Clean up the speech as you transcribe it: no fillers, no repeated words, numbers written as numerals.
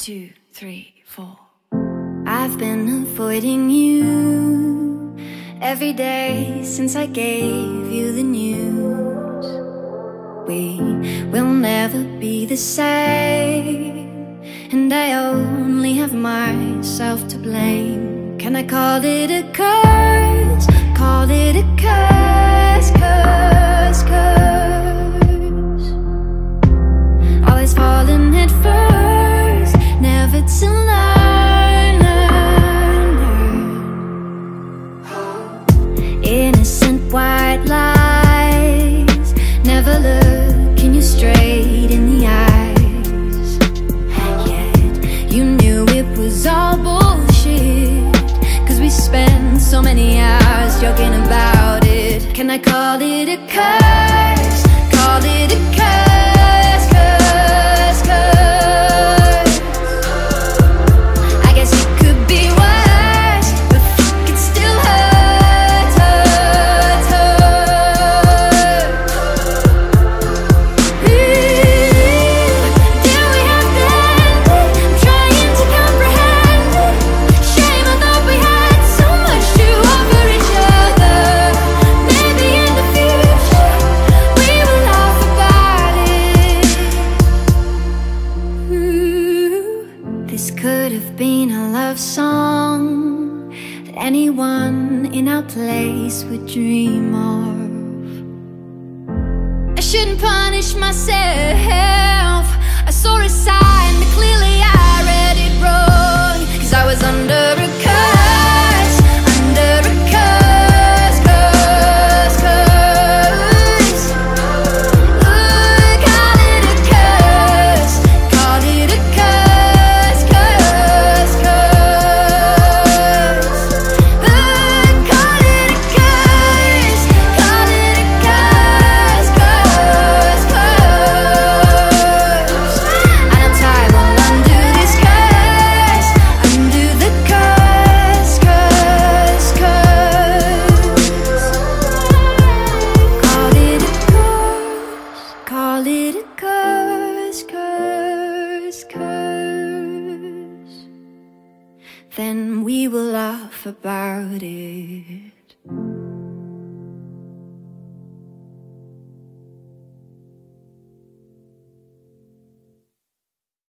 2, 3, 4. I've been avoiding you every day since I gave you the news. We will never be the same, and I only have myself to blame. Can I call it a curse? Call it a curse, curse, curse. Always falling head first, never to learn, learn. Innocent white lies, never looking you straight in the eyes. Yet you knew it was all bullshit, 'cause we spent so many hours joking about it. Can I call it a curse? Call it a curse, curse, curse. I guess it could be worse, but fuck, it still hurts, hurts, hurts. Did we have to end it? I'm trying to comprehend it. Shame, I thought we had so much to offer each other. Maybe in the future we will laugh about it. This could have been a love song that anyone in our place would dream of. I shouldn't punish myself. I saw a sign, but clearly I read it wrong. 'Cause I was under a curse, under a curse, curse, curse. Call it a curse, call it a curse, curse, curse. Call it a curse, call it a curse, curse, curse. I know time will undo this curse, undo the curse, curse, curse. Call it a curse, call it a curse, curse, curse. Then we will laugh about it.